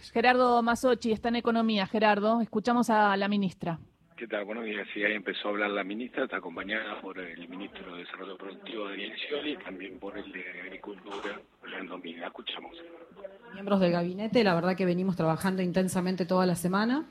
Gerardo Mazzocchi está en Economía. Gerardo, escuchamos a la ministra. ¿Qué tal? Buenos días. Sí, ahí empezó a hablar la ministra, está acompañada por el ministro de Desarrollo Productivo, Daniel Scioli, y también por el de Agricultura, Orlando Mina. La escuchamos. Miembros del gabinete, la verdad que venimos trabajando intensamente toda la semana.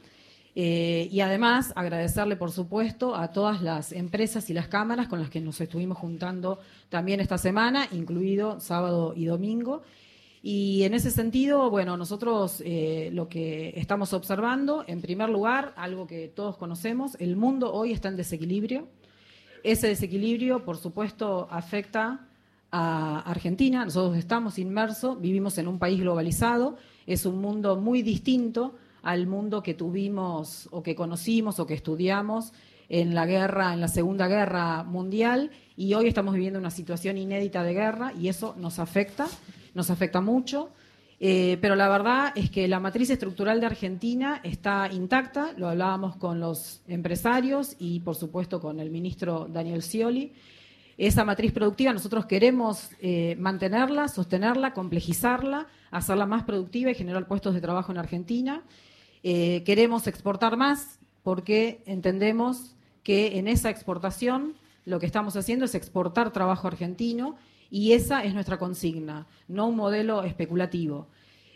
Y además agradecerle, por supuesto, a todas las empresas y las cámaras con las que nos estuvimos juntando también esta semana, incluido sábado y domingo. Y en ese sentido, bueno, nosotros lo que estamos observando, en primer lugar, algo que todos conocemos, el mundo hoy está en desequilibrio. Ese desequilibrio, por supuesto, afecta a Argentina. Nosotros estamos inmersos, vivimos en un país globalizado, es un mundo muy distinto al mundo que tuvimos o que conocimos o que estudiamos en la guerra, en la Segunda Guerra Mundial, y hoy estamos viviendo una situación inédita de guerra y eso nos afecta mucho, pero la verdad es que la matriz estructural de Argentina está intacta, lo hablábamos con los empresarios y por supuesto con el ministro Daniel Scioli. Esa matriz productiva nosotros queremos mantenerla, sostenerla, complejizarla, hacerla más productiva y generar puestos de trabajo en Argentina. Queremos exportar más porque entendemos que en esa exportación lo que estamos haciendo es exportar trabajo argentino y esa es nuestra consigna, no un modelo especulativo.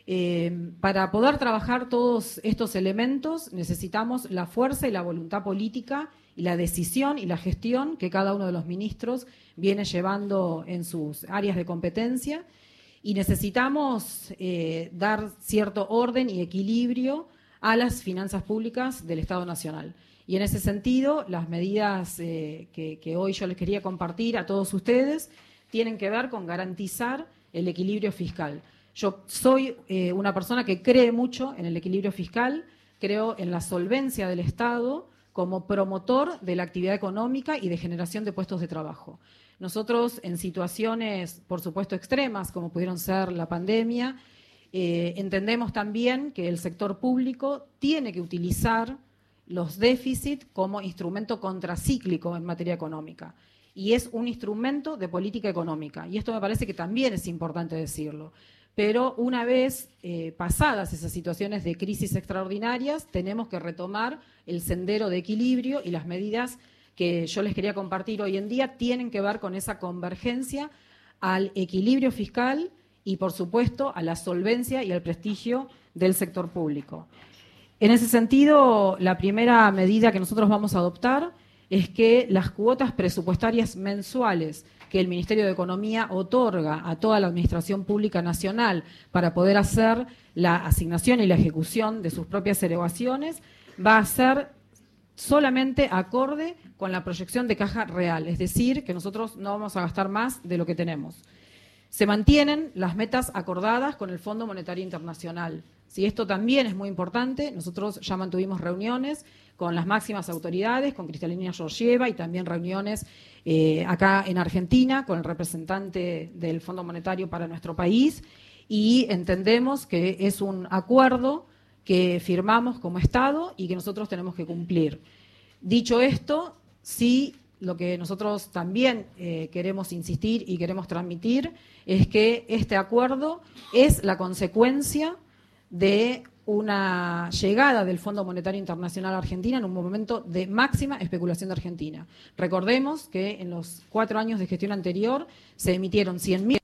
Para poder trabajar todos estos elementos necesitamos la fuerza y la voluntad política y la decisión y la gestión que cada uno de los ministros viene llevando en sus áreas de competencia y necesitamos dar cierto orden y equilibrio a las finanzas públicas del Estado Nacional. Y en ese sentido, las medidas que hoy yo les quería compartir a todos ustedes tienen que ver con garantizar el equilibrio fiscal. Yo soy una persona que cree mucho en el equilibrio fiscal, creo en la solvencia del Estado como promotor de la actividad económica y de generación de puestos de trabajo. Nosotros, en situaciones, por supuesto, extremas, como pudieron ser la pandemia, entendemos también que el sector público tiene que utilizar los déficits como instrumento contracíclico en materia económica. Y es un instrumento de política económica. Y esto me parece que también es importante decirlo. Pero una vez pasadas esas situaciones de crisis extraordinarias, tenemos que retomar el sendero de equilibrio y las medidas que yo les quería compartir hoy en día tienen que ver con esa convergencia al equilibrio fiscal y, por supuesto, a la solvencia y al prestigio del sector público. En ese sentido, la primera medida que nosotros vamos a adoptar es que las cuotas presupuestarias mensuales que el Ministerio de Economía otorga a toda la Administración Pública Nacional para poder hacer la asignación y la ejecución de sus propias erogaciones va a ser solamente acorde con la proyección de caja real, es decir, que nosotros no vamos a gastar más de lo que tenemos. Se mantienen las metas acordadas con el Fondo Monetario Internacional. Si esto también es muy importante, nosotros ya mantuvimos reuniones con las máximas autoridades, con Cristalina Georgieva y también reuniones acá en Argentina con el representante del Fondo Monetario para nuestro país y entendemos que es un acuerdo que firmamos como Estado y que nosotros tenemos que cumplir. Dicho esto, sí, lo que nosotros también queremos insistir y queremos transmitir es que este acuerdo es la consecuencia de una llegada del Fondo Monetario Internacional a Argentina en un momento de máxima especulación de Argentina. Recordemos que en los 4 años de gestión anterior se emitieron 100.000.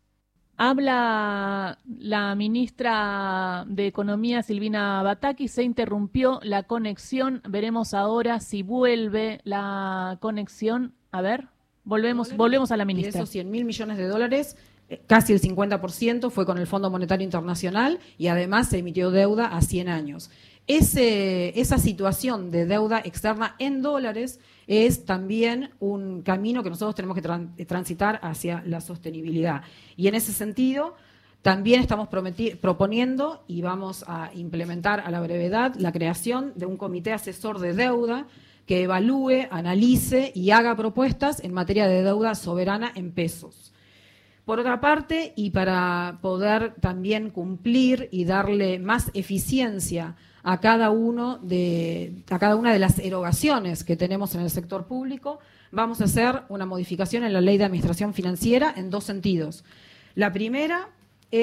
Habla la ministra de Economía, Silvina Batakis, se interrumpió la conexión, veremos ahora si vuelve la conexión. A ver, volvemos a la ministra. Y esos 100.000 millones de dólares, casi el 50% fue con el Fondo Monetario Internacional y además se emitió deuda a 100 años. Esa situación de deuda externa en dólares es también un camino que nosotros tenemos que transitar hacia la sostenibilidad. Y en ese sentido, también estamos proponiendo y vamos a implementar a la brevedad la creación de un comité asesor de deuda que evalúe, analice y haga propuestas en materia de deuda soberana en pesos. Por otra parte, y para poder también cumplir y darle más eficiencia a cada una de las erogaciones que tenemos en el sector público, vamos a hacer una modificación en la Ley de Administración Financiera en 2 sentidos. La primera es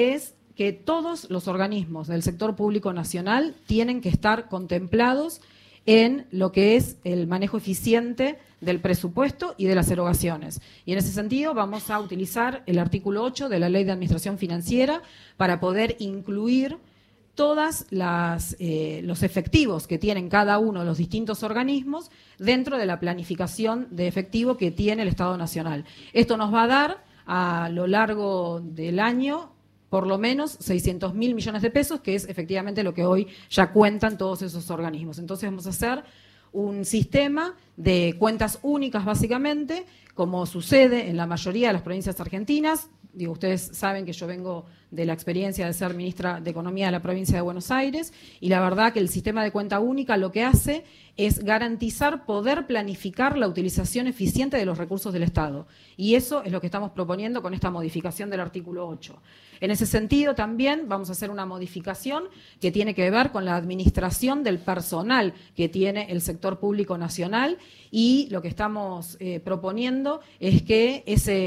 que todos los organismos del sector público nacional tienen que estar contemplados en lo que es el manejo eficiente del presupuesto y de las erogaciones. Y en ese sentido vamos a utilizar el artículo 8 de la Ley de Administración Financiera para poder incluir todas los efectivos que tienen cada uno de los distintos organismos dentro de la planificación de efectivo que tiene el Estado Nacional. Esto nos va a dar a lo largo del año por lo menos 600.000 millones de pesos, que es efectivamente lo que hoy ya cuentan todos esos organismos. Entonces vamos a hacer un sistema de cuentas únicas básicamente, como sucede en la mayoría de las provincias argentinas. Digo, ustedes saben que yo vengo de la experiencia de ser ministra de Economía de la provincia de Buenos Aires, y la verdad que el sistema de cuenta única lo que hace es garantizar poder planificar la utilización eficiente de los recursos del Estado. Y eso es lo que estamos proponiendo con esta modificación del artículo 8. En ese sentido también vamos a hacer una modificación que tiene que ver con la administración del personal que tiene el sector público nacional, y lo que estamos proponiendo es que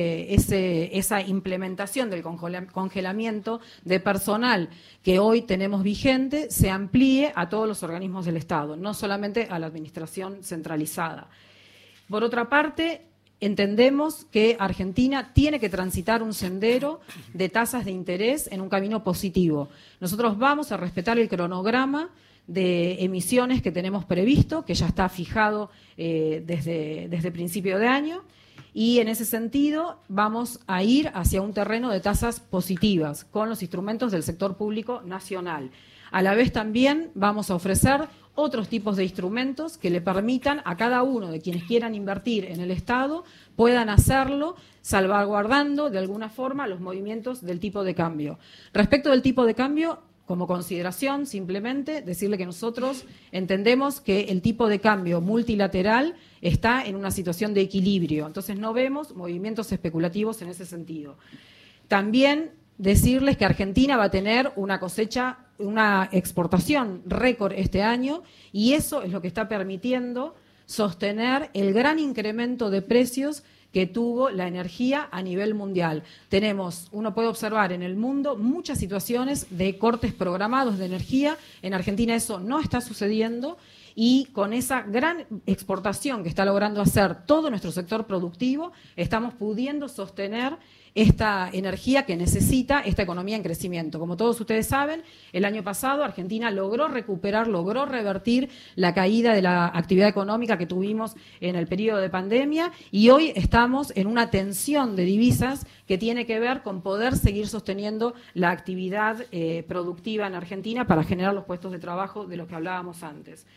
esa implementación del congelamiento de personal que hoy tenemos vigente se amplíe a todos los organismos del Estado, no solamente a la administración centralizada. Por otra parte, entendemos que Argentina tiene que transitar un sendero de tasas de interés en un camino positivo. Nosotros vamos a respetar el cronograma de emisiones que tenemos previsto, que ya está fijado desde principio de año, y en ese sentido vamos a ir hacia un terreno de tasas positivas con los instrumentos del sector público nacional. A la vez también vamos a ofrecer otros tipos de instrumentos que le permitan a cada uno de quienes quieran invertir en el Estado puedan hacerlo salvaguardando de alguna forma los movimientos del tipo de cambio. Respecto del tipo de cambio, como consideración, simplemente decirle que nosotros entendemos que el tipo de cambio multilateral está en una situación de equilibrio, entonces no vemos movimientos especulativos en ese sentido. También decirles que Argentina va a tener una cosecha, una exportación récord este año, y eso es lo que está permitiendo sostener el gran incremento de precios que tuvo la energía a nivel mundial. Uno puede observar en el mundo muchas situaciones de cortes programados de energía. En Argentina eso no está sucediendo, y con esa gran exportación que está logrando hacer todo nuestro sector productivo, estamos pudiendo sostener esta energía que necesita esta economía en crecimiento. Como todos ustedes saben, el año pasado Argentina logró revertir la caída de la actividad económica que tuvimos en el periodo de pandemia, y hoy estamos en una tensión de divisas que tiene que ver con poder seguir sosteniendo la actividad productiva en Argentina para generar los puestos de trabajo de los que hablábamos antes.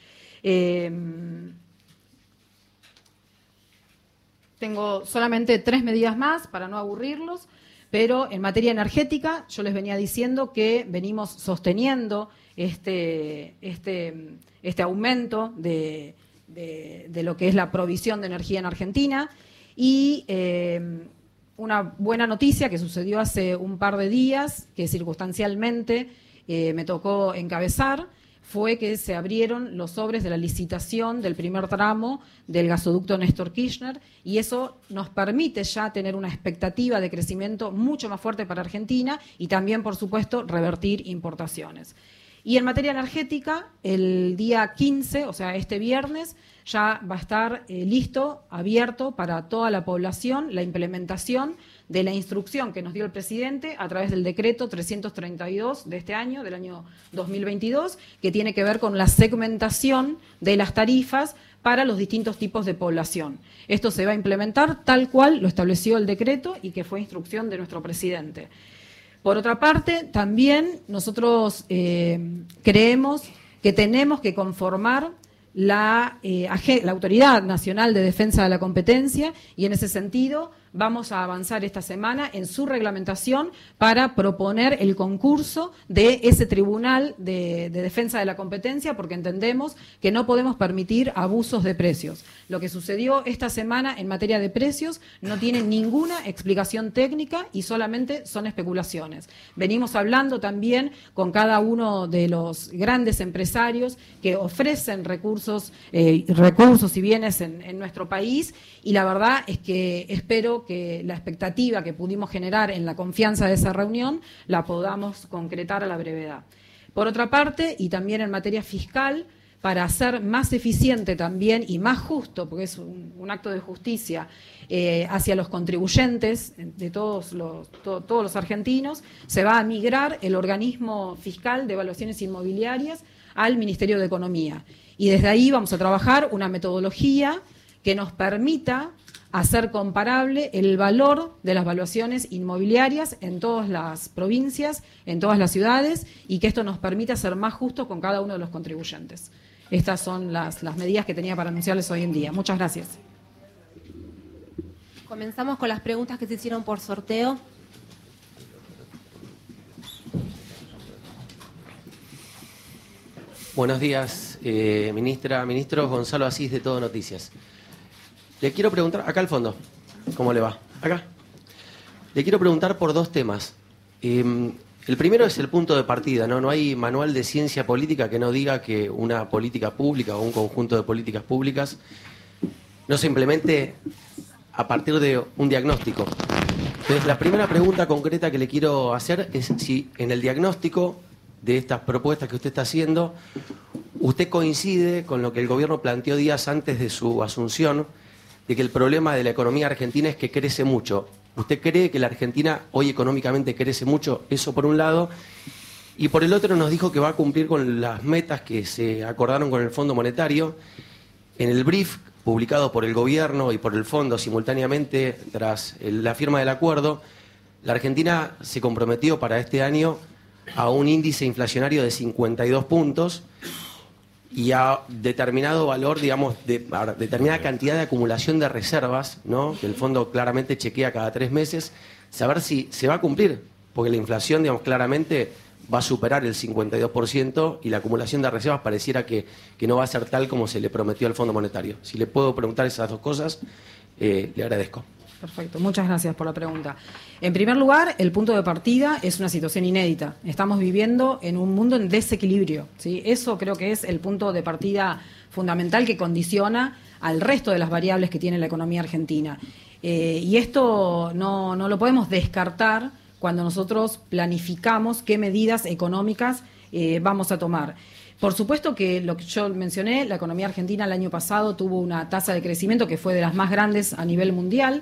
Tengo solamente 3 medidas más para no aburrirlos, pero en materia energética yo les venía diciendo que venimos sosteniendo este aumento de lo que es la provisión de energía en Argentina, y una buena noticia que sucedió hace un par de días, que circunstancialmente me tocó encabezar, fue que se abrieron los sobres de la licitación del primer tramo del gasoducto Néstor Kirchner, y eso nos permite ya tener una expectativa de crecimiento mucho más fuerte para Argentina, y también, por supuesto, revertir importaciones. Y en materia energética, el día 15, o sea, este viernes, ya va a estar listo, abierto para toda la población, la implementación de la instrucción que nos dio el presidente a través del decreto 332 de este año, del año 2022, que tiene que ver con la segmentación de las tarifas para los distintos tipos de población. Esto se va a implementar tal cual lo estableció el decreto y que fue instrucción de nuestro presidente. Por otra parte, también nosotros creemos que tenemos que conformar la Autoridad Nacional de Defensa de la Competencia, y en ese sentido vamos a avanzar esta semana en su reglamentación para proponer el concurso de ese Tribunal de Defensa de la Competencia, porque entendemos que no podemos permitir abusos de precios. Lo que sucedió esta semana en materia de precios no tiene ninguna explicación técnica y solamente son especulaciones. Venimos hablando también con cada uno de los grandes empresarios que ofrecen recursos y bienes en nuestro país, y la verdad es que espero espero que la expectativa que pudimos generar en la confianza de esa reunión la podamos concretar a la brevedad. Por otra parte, y también en materia fiscal, para hacer más eficiente también y más justo, porque es un acto de justicia hacia los contribuyentes de todos los argentinos, se va a migrar el organismo fiscal de evaluaciones inmobiliarias al Ministerio de Economía. Y desde ahí vamos a trabajar una metodología que nos permita hacer comparable el valor de las valuaciones inmobiliarias en todas las provincias, en todas las ciudades, y que esto nos permita ser más justos con cada uno de los contribuyentes. Estas son las medidas que tenía para anunciarles hoy en día. Muchas gracias. Comenzamos con las preguntas que se hicieron por sorteo. Buenos días, ministra, ministro. Gonzalo Asís, de Todo Noticias. Le quiero preguntar, acá al fondo, ¿cómo le va? Acá. Le quiero preguntar por dos temas. El primero es el punto de partida, ¿no? No hay manual de ciencia política que no diga que una política pública o un conjunto de políticas públicas no se implemente a partir de un diagnóstico. Entonces, la primera pregunta concreta que le quiero hacer es si en el diagnóstico de estas propuestas que usted está haciendo, usted coincide con lo que el gobierno planteó días antes de su asunción, de que el problema de la economía argentina es que crece mucho. ¿Usted cree que la Argentina hoy económicamente crece mucho? Eso por un lado. Y por el otro nos dijo que va a cumplir con las metas que se acordaron con el Fondo Monetario. En el brief publicado por el gobierno y por el Fondo simultáneamente tras la firma del acuerdo, la Argentina se comprometió para este año a un índice inflacionario de 52 puntos y a determinado valor, digamos, a determinada cantidad de acumulación de reservas, ¿no? Que el fondo claramente chequea cada 3 meses, saber si se va a cumplir, porque la inflación, digamos, claramente va a superar el 52% y la acumulación de reservas pareciera que no va a ser tal como se le prometió al Fondo Monetario. Si le puedo preguntar esas dos cosas, le agradezco. Perfecto, muchas gracias por la pregunta. En primer lugar, el punto de partida es una situación inédita. Estamos viviendo en un mundo en desequilibrio, ¿sí? Eso creo que es el punto de partida fundamental que condiciona al resto de las variables que tiene la economía argentina. Y esto no lo podemos descartar cuando nosotros planificamos qué medidas económicas vamos a tomar. Por supuesto que lo que yo mencioné, la economía argentina el año pasado tuvo una tasa de crecimiento que fue de las más grandes a nivel mundial.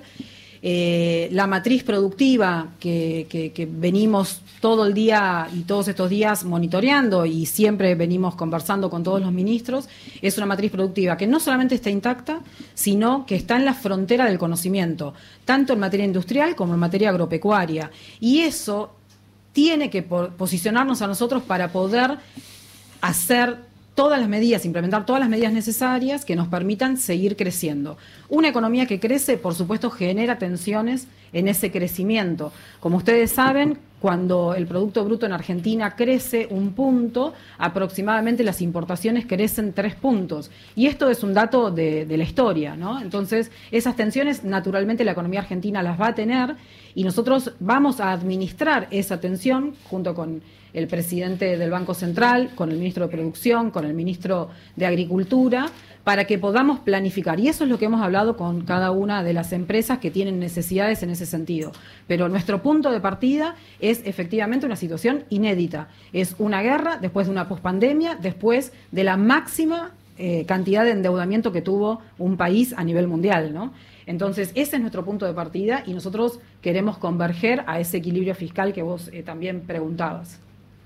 La matriz productiva que venimos todo el día y todos estos días monitoreando y siempre venimos conversando con todos los ministros, es una matriz productiva que no solamente está intacta, sino que está en la frontera del conocimiento, tanto en materia industrial como en materia agropecuaria. Y eso tiene que posicionarnos a nosotros para poder hacer todas las medidas, implementar todas las medidas necesarias que nos permitan seguir creciendo. Una economía que crece, por supuesto, genera tensiones en ese crecimiento. Como ustedes saben, cuando el Producto Bruto en Argentina crece 1 punto, aproximadamente las importaciones crecen 3 puntos. Y esto es un dato de la historia, ¿no? Entonces, esas tensiones, naturalmente, la economía argentina las va a tener y nosotros vamos a administrar esa tensión junto con el presidente del Banco Central, con el ministro de Producción, con el ministro de Agricultura, para que podamos planificar. Y eso es lo que hemos hablado con cada una de las empresas que tienen necesidades en ese sentido. Pero nuestro punto de partida es efectivamente una situación inédita. Es una guerra después de una pospandemia, después de la máxima cantidad de endeudamiento que tuvo un país a nivel mundial, ¿no? Entonces, ese es nuestro punto de partida y nosotros queremos converger a ese equilibrio fiscal que vos también preguntabas.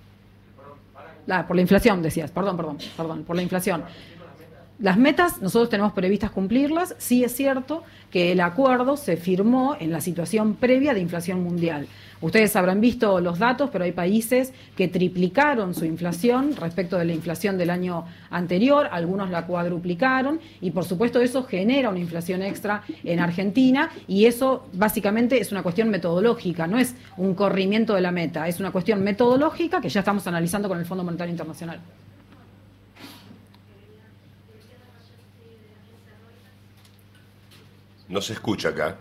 Por la inflación, decías, perdón, por la inflación. Las metas nosotros tenemos previstas cumplirlas. Sí es cierto que el acuerdo se firmó en la situación previa de inflación mundial. Ustedes habrán visto los datos, pero hay países que triplicaron su inflación respecto de la inflación del año anterior, algunos la cuadruplicaron y por supuesto eso genera una inflación extra en Argentina y eso básicamente es una cuestión metodológica, no es un corrimiento de la meta, es una cuestión metodológica que ya estamos analizando con el Fondo Monetario Internacional. No se escucha acá.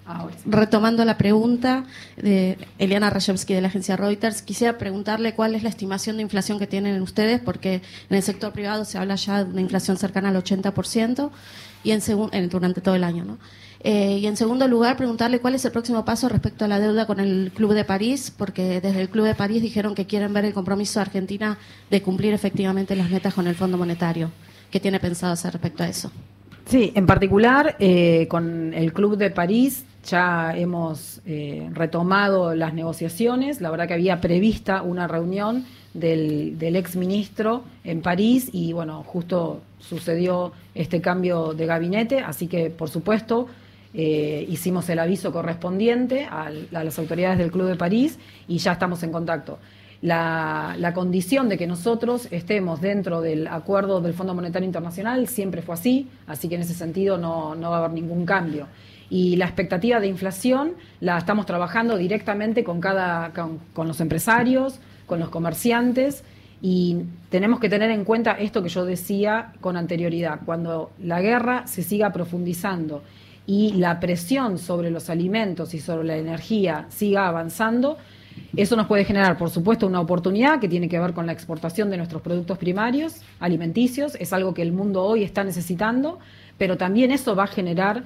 Ahora sí. Retomando la pregunta de Eliana Rajewski de la agencia Reuters, quisiera preguntarle cuál es la estimación de inflación que tienen ustedes, porque en el sector privado se habla ya de una inflación cercana al 80% y durante todo el año, ¿no? Y en segundo lugar, preguntarle cuál es el próximo paso respecto a la deuda con el Club de París, porque desde el Club de París dijeron que quieren ver el compromiso de Argentina de cumplir efectivamente las metas con el Fondo Monetario. ¿Qué tiene pensado hacer respecto a eso? Sí, en particular con el Club de París ya hemos retomado las negociaciones. La verdad que había prevista una reunión del exministro en París y bueno, justo sucedió este cambio de gabinete, así que por supuesto hicimos el aviso correspondiente a las autoridades del Club de París y ya estamos en contacto. La condición de que nosotros estemos dentro del acuerdo del Fondo Monetario Internacional siempre fue así que en ese sentido no va a haber ningún cambio. Y la expectativa de inflación la estamos trabajando directamente con los empresarios, con los comerciantes, y tenemos que tener en cuenta esto que yo decía con anterioridad. Cuando la guerra se siga profundizando y la presión sobre los alimentos y sobre la energía siga avanzando, eso nos puede generar, por supuesto, una oportunidad que tiene que ver con la exportación de nuestros productos primarios, alimenticios. Es algo que el mundo hoy está necesitando, pero también eso va a generar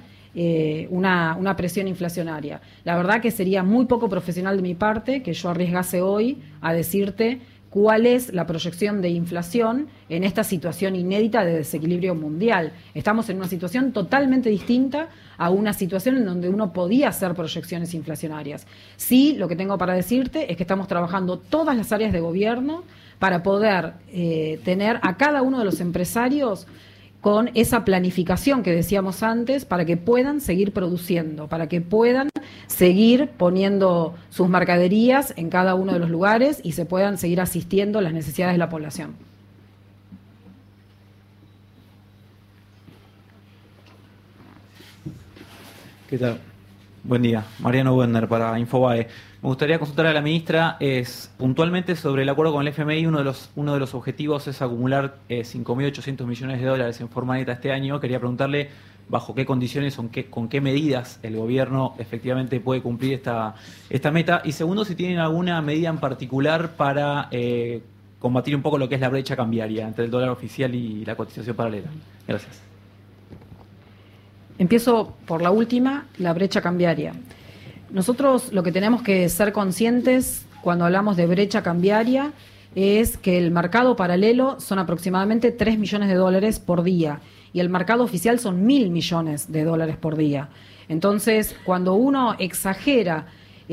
una presión inflacionaria. La verdad que sería muy poco profesional de mi parte que yo arriesgase hoy a decirte cuál es la proyección de inflación en esta situación inédita de desequilibrio mundial. Estamos en una situación totalmente distinta a una situación en donde uno podía hacer proyecciones inflacionarias. Sí, lo que tengo para decirte es que estamos trabajando todas las áreas de gobierno para poder tener a cada uno de los empresarios con esa planificación que decíamos antes, para que puedan seguir produciendo, para que puedan seguir poniendo sus mercaderías en cada uno de los lugares y se puedan seguir asistiendo a las necesidades de la población. ¿Qué tal? Buen día. Mariano Wender para Infobae. Me gustaría consultar a la ministra puntualmente sobre el acuerdo con el FMI. Uno de los objetivos es acumular 5.800 millones de dólares en forma neta este año. Quería preguntarle bajo qué condiciones o con qué medidas el gobierno efectivamente puede cumplir esta meta. Y segundo, si tienen alguna medida en particular para combatir un poco lo que es la brecha cambiaria entre el dólar oficial y la cotización paralela. Gracias. Empiezo por la última, la brecha cambiaria. Nosotros lo que tenemos que ser conscientes cuando hablamos de brecha cambiaria es que el mercado paralelo son aproximadamente 3 millones de dólares por día y el mercado oficial son 1.000 millones de dólares por día. Entonces, cuando uno exagera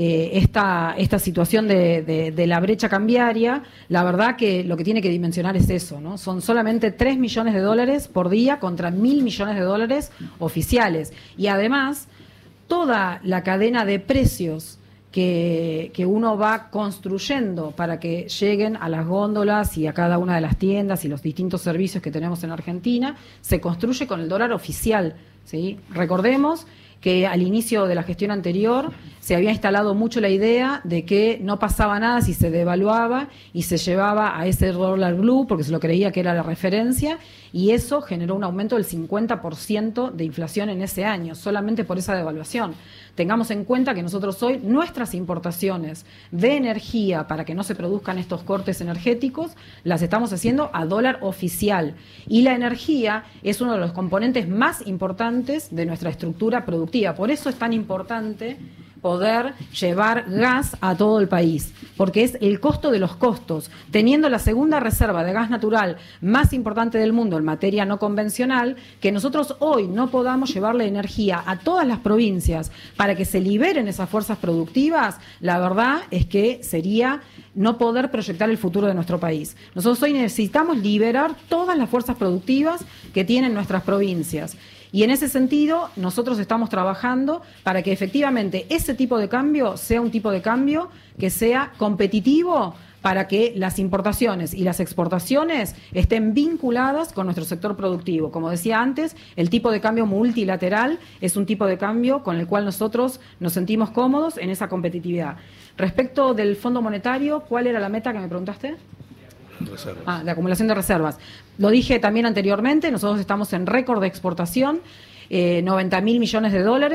esta situación de la brecha cambiaria, la verdad que lo que tiene que dimensionar es eso, ¿no? Son solamente 3 millones de dólares por día contra 1.000 millones de dólares oficiales. Y además, toda la cadena de precios que uno va construyendo para que lleguen a las góndolas y a cada una de las tiendas y los distintos servicios que tenemos en Argentina, se construye con el dólar oficial, ¿sí? Recordemos que al inicio de la gestión anterior se había instalado mucho la idea de que no pasaba nada si se devaluaba y se llevaba a ese dólar blue porque se lo creía que era la referencia, y eso generó un aumento del 50% de inflación en ese año, solamente por esa devaluación. Tengamos en cuenta que nosotros hoy nuestras importaciones de energía para que no se produzcan estos cortes energéticos las estamos haciendo a dólar oficial, y la energía es uno de los componentes más importantes de nuestra estructura productiva. Por eso es tan importante poder llevar gas a todo el país, porque es el costo de los costos. Teniendo la segunda reserva de gas natural más importante del mundo en materia no convencional, que nosotros hoy no podamos llevarle energía a todas las provincias para que se liberen esas fuerzas productivas, la verdad es que sería no poder proyectar el futuro de nuestro país. Nosotros hoy necesitamos liberar todas las fuerzas productivas que tienen nuestras provincias. Y en ese sentido, nosotros estamos trabajando para que efectivamente ese tipo de cambio sea un tipo de cambio que sea competitivo, para que las importaciones y las exportaciones estén vinculadas con nuestro sector productivo. Como decía antes, el tipo de cambio multilateral es un tipo de cambio con el cual nosotros nos sentimos cómodos en esa competitividad. Respecto del Fondo Monetario, ¿cuál era la meta que me preguntaste? Reservas. De acumulación de reservas. Lo dije también anteriormente, nosotros estamos en récord de exportación, 90.000 millones de dólares.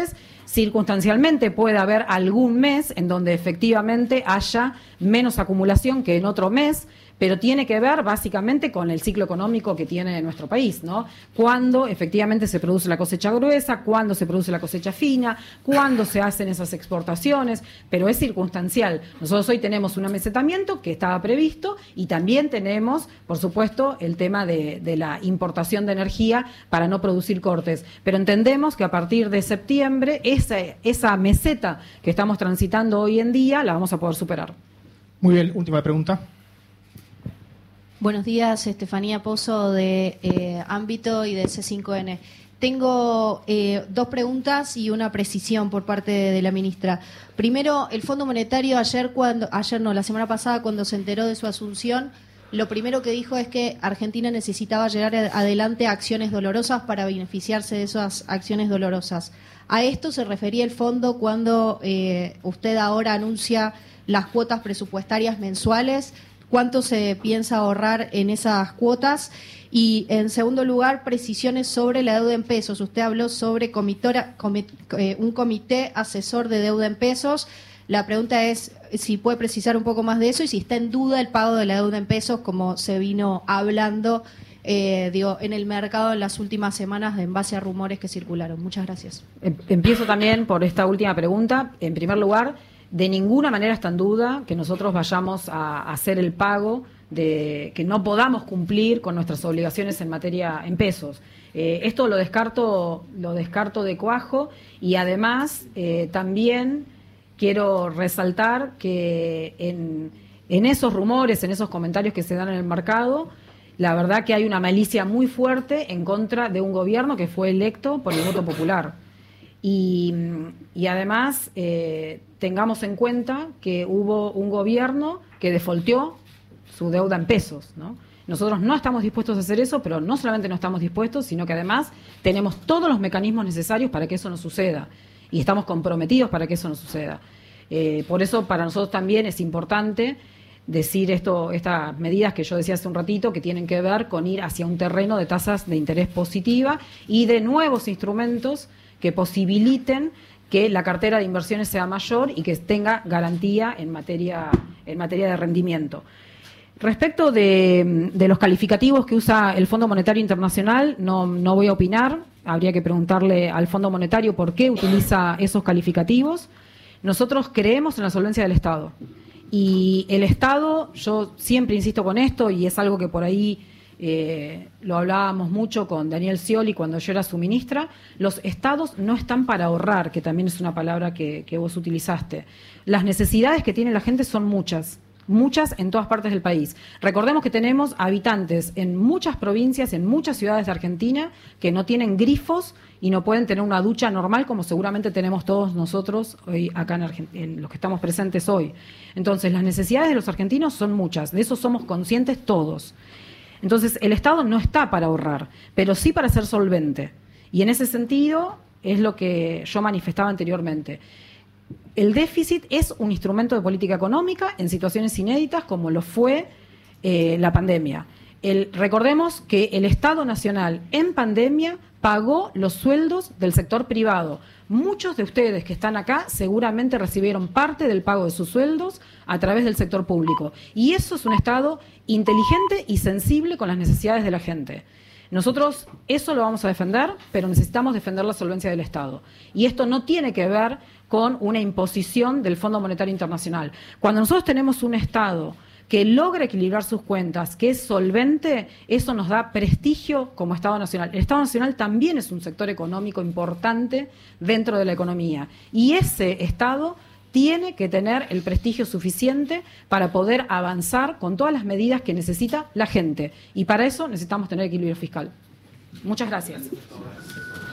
Circunstancialmente puede haber algún mes en donde efectivamente haya menos acumulación que en otro mes, pero tiene que ver básicamente con el ciclo económico que tiene nuestro país, ¿no? Cuándo efectivamente se produce la cosecha gruesa, cuándo se produce la cosecha fina, cuándo se hacen esas exportaciones, pero es circunstancial. Nosotros hoy tenemos un amesetamiento que estaba previsto y también tenemos, por supuesto, el tema de la importación de energía para no producir cortes. Pero entendemos que a partir de septiembre esa meseta que estamos transitando hoy en día la vamos a poder superar. Muy bien, última pregunta. Buenos días, Estefanía Pozo de Ámbito y de C5N. Tengo dos preguntas y una precisión por parte de la ministra. Primero, el Fondo Monetario la semana pasada cuando se enteró de su asunción, lo primero que dijo es que Argentina necesitaba llevar adelante acciones dolorosas para beneficiarse de esas acciones dolorosas. ¿A esto se refería el fondo cuando usted ahora anuncia las cuotas presupuestarias mensuales? ¿Cuánto se piensa ahorrar en esas cuotas? Y, en segundo lugar, precisiones sobre la deuda en pesos. Usted habló sobre un comité asesor de deuda en pesos. La pregunta es si puede precisar un poco más de eso y si está en duda el pago de la deuda en pesos, como se vino hablando en el mercado en las últimas semanas en base a rumores que circularon. Muchas gracias. Empiezo también por esta última pregunta. En primer lugar, de ninguna manera está en duda que nosotros vayamos a hacer el pago de que no podamos cumplir con nuestras obligaciones en pesos. Esto lo descarto de cuajo y además también quiero resaltar que en esos rumores, en esos comentarios que se dan en el mercado, la verdad que hay una malicia muy fuerte en contra de un gobierno que fue electo por el voto popular. Y además tengamos en cuenta que hubo un gobierno que defaulteó su deuda en pesos, ¿no? Nosotros no estamos dispuestos a hacer eso, pero no solamente no estamos dispuestos, sino que además tenemos todos los mecanismos necesarios para que eso no suceda y estamos comprometidos para que eso no suceda. Por eso para nosotros también es importante decir estas medidas que yo decía hace un ratito, que tienen que ver con ir hacia un terreno de tasas de interés positiva y de nuevos instrumentos que posibiliten que la cartera de inversiones sea mayor y que tenga garantía en materia de rendimiento. Respecto de los calificativos que usa el Fondo Monetario Internacional, no voy a opinar, habría que preguntarle al Fondo Monetario por qué utiliza esos calificativos. Nosotros creemos en la solvencia del Estado y el Estado, yo siempre insisto con esto y es algo que por ahí lo hablábamos mucho con Daniel Scioli cuando yo era su ministra, los estados no están para ahorrar, que también es una palabra que vos utilizaste. Las necesidades que tiene la gente son muchas en todas partes del país. Recordemos que tenemos habitantes en muchas provincias, en muchas ciudades de Argentina, que no tienen grifos y no pueden tener una ducha normal como seguramente tenemos todos nosotros hoy acá en los que estamos presentes hoy. Entonces, las necesidades de los argentinos son muchas, de eso somos conscientes todos. Entonces, el Estado no está para ahorrar, pero sí para ser solvente. Y en ese sentido es lo que yo manifestaba anteriormente. El déficit es un instrumento de política económica en situaciones inéditas como lo fue la pandemia. Recordemos que el Estado Nacional en pandemia pagó los sueldos del sector privado. Muchos de ustedes que están acá seguramente recibieron parte del pago de sus sueldos a través del sector público. Y eso es un Estado inteligente y sensible con las necesidades de la gente. Nosotros eso lo vamos a defender, pero necesitamos defender la solvencia del Estado. Y esto no tiene que ver con una imposición del Fondo Monetario Internacional. Cuando nosotros tenemos un Estado que logra equilibrar sus cuentas, que es solvente, eso nos da prestigio como Estado Nacional. El Estado Nacional también es un sector económico importante dentro de la economía. Y ese Estado tiene que tener el prestigio suficiente para poder avanzar con todas las medidas que necesita la gente. Y para eso necesitamos tener equilibrio fiscal. Muchas gracias.